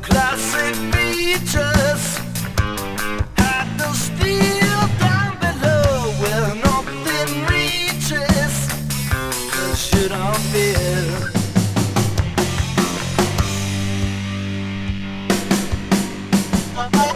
classic features. Had no steel down below where nothing reaches. Cause you don't feel